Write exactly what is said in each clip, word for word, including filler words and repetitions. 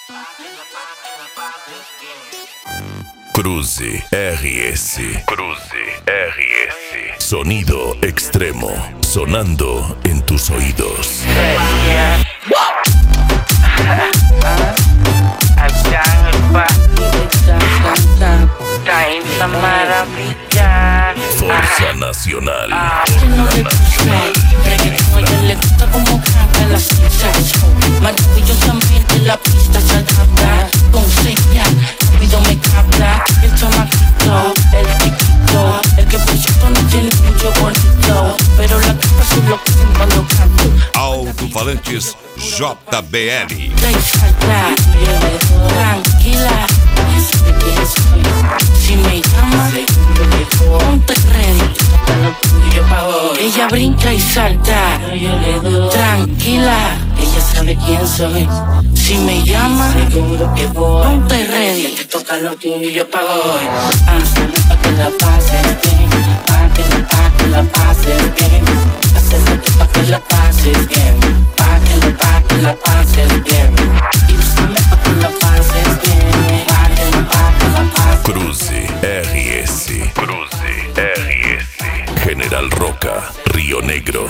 Cruze R S. Cruze R S. Sonido extremo. Sonando en tus oídos. Fuerza Nacional. Le gusta como canta la sensación. Maravillosamente la pista se adapta. Con señal, rápido me capta. El chamaquito, el chiquito, el que por cierto no tiene mucho bonito, pero la capa se lo que cuando canto. Alto-falantes J B L. Tranquila, si me llamas, ponte ready. Ella brinca y salta. Tranquila, ella sabe quién soy. Si me llama, seguro que voy. Ponte ready, te toca lo tuyo y yo pago hoy. Ah, pa' que la pases bien, pa' que la, pa' que la pases bien. Acércate pa' que la pases bien, pa' que la, pa' que la pases bien. Y úsame pa' que la pases bien, pa' que la, pa' que la pases bien. Cruze R S. Cruze R S. General Roca, Río Negro.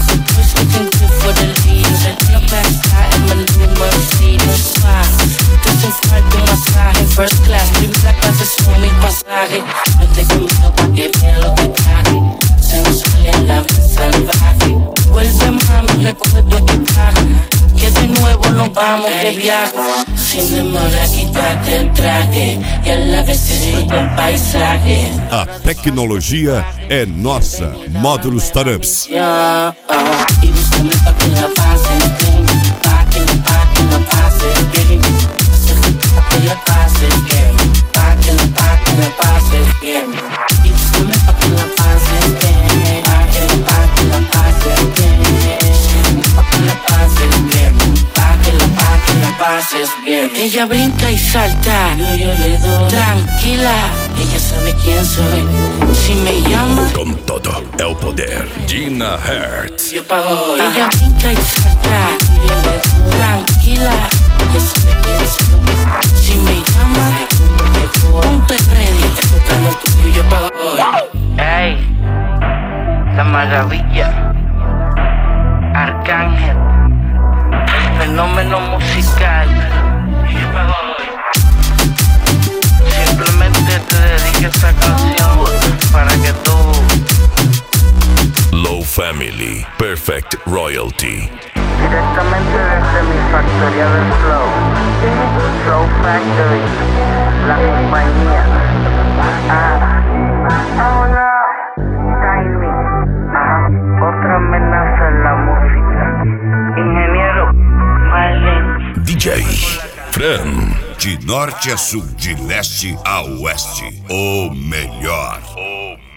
First class, primera clase son mi pasaje. No te conmigo pa' que vea lo que traje. Sensual en la vida salvaje. Vuelve mami, recuerdo equipaje. Que de nuevo nos vamos de viaje. Sin demora quítate el traje. E a la vez disfruta el paisaje. A tecnologia é nossa. Módulos Startups. Yeah, oh. Y búscame pa' que la pases bien. Pa' que la, pa' que la pases bien. Pa' que la pases bien, pa' que la, pa' que la pases bien. Y búscame pa' que la pases bien, pa' que la, pa' que la pases bien. Pa' que la pases bien, pa' que la, pa' que la pases bien. Ella brinca y salta, yo, yo le doy. Tranquila, ella sabe quién soy. Si me llama, con todo el poder. Gina Hertz. yo pago hoy. Ella brinca y salta, yo le doy. Tranquila, ella sabe quién soy. Si me llama, ponte ready. Te toca lo tuyo y yo pago hoy. Ey, la maravilla, Arcángel, el fenómeno musical. Yo pago hoy. Simplemente te dedico esta canción para que tú. Low Family, Perfect Royalty. Directamente desde mi factoría del flow, Flow Factory, la compañía. Ah, ahora, timing. Ah, otra amenaza en la música. Ingeniero, Marlene. D J Fran. De norte a sul, de leste a oeste. O melhor. O